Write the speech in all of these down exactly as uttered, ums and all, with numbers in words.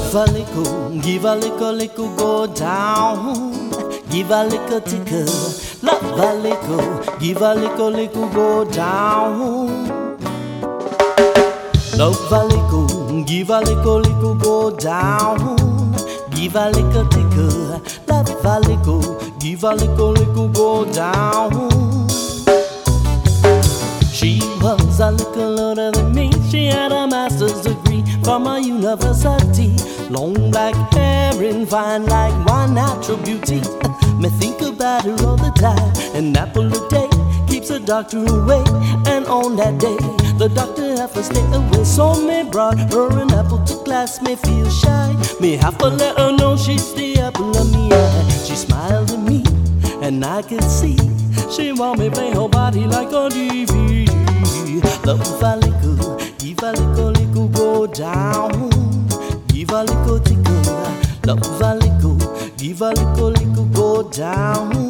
Love a little, give a little, little go down. Give a little tickle. Love a little, give a little, little go down. Love a little, give a little, little go down. Give a little tickle. Love a little, give a little, little go down. She was a little older than me. She had a master's degree from a university. Long black hair and fine like wine, natural beauty. Me think about her all the time. An apple a day keeps the doctor away. And on that day, the doctor have to stay away. So me brought her an apple to class. Me feel shy. Me have to let her know she's the apple of me eye. She smiled at me, and I could see she want me play her body like a D V D. Love a little, give a little, little go down. Give a little tickle. Love a little, give a little, little go down.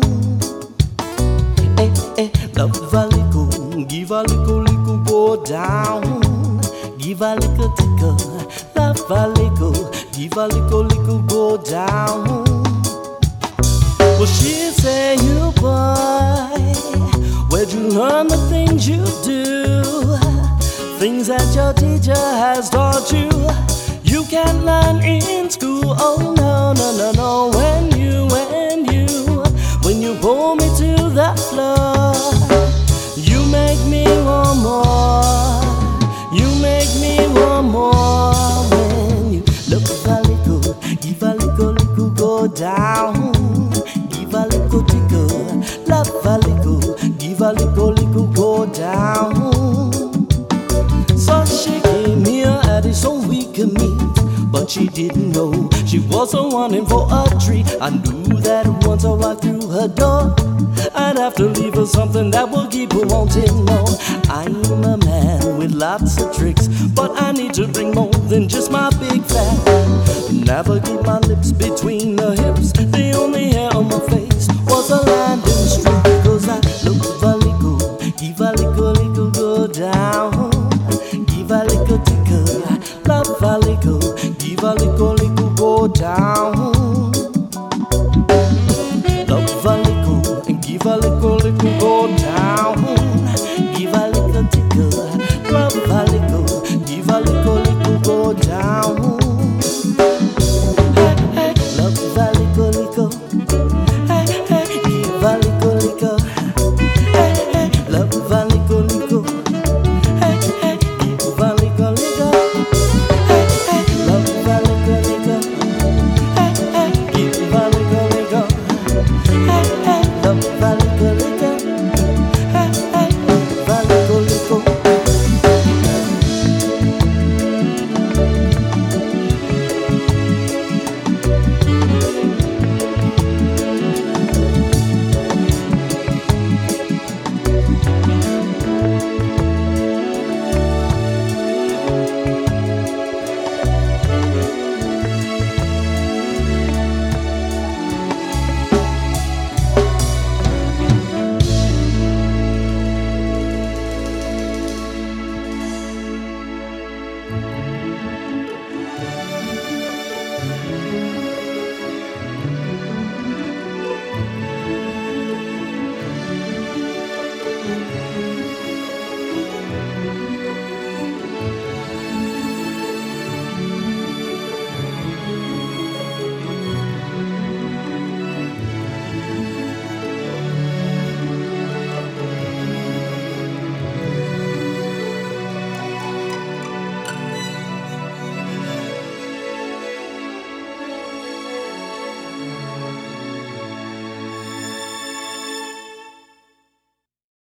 Eh, eh, love a little, give a little, little go down. Give a little tickle. Love a little, give a little, little go down. Well, she say, you boy, where'd you learn the things you do? Things that your teacher has taught you, you can't learn in school. Oh no, no, no, no. When you, when you, when you pull me to the floor, you make me want more. You make me want more. When you look a little, give a little, little go down. Give a little tickle, love a little, give a little, little go down. So she came here at it so we could meet, but she didn't know she was the one in for a treat. I knew that once I walked through her door, I'd have to leave her something that will keep her wanting more. I'm a man with lots of tricks, but I need to bring more than just my big fat. Navigate my lips between the hips. The only hair on my face was a landing strip. Cause I love a little, give a little, little go down. Give a little tickle, love a little, give a little, little go down.